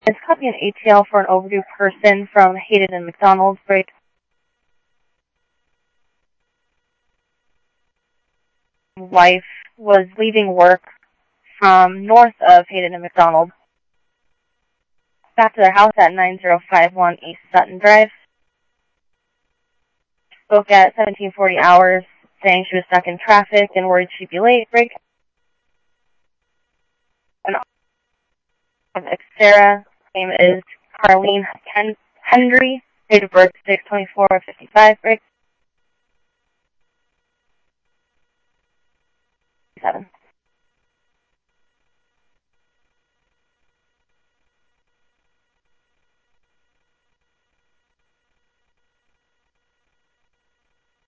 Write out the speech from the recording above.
Is copy an ATL for an overdue person from Hayden and McDonald's break. Wife was leaving work from north of Hayden and McDonald back to their house at 9051 East Sutton Drive. Spoke at 1740 hours, saying she was stuck in traffic and worried she'd be late. Break. An Xterra. Name is Carlene Hendry. Date of birth 6/24/55. Break. 7.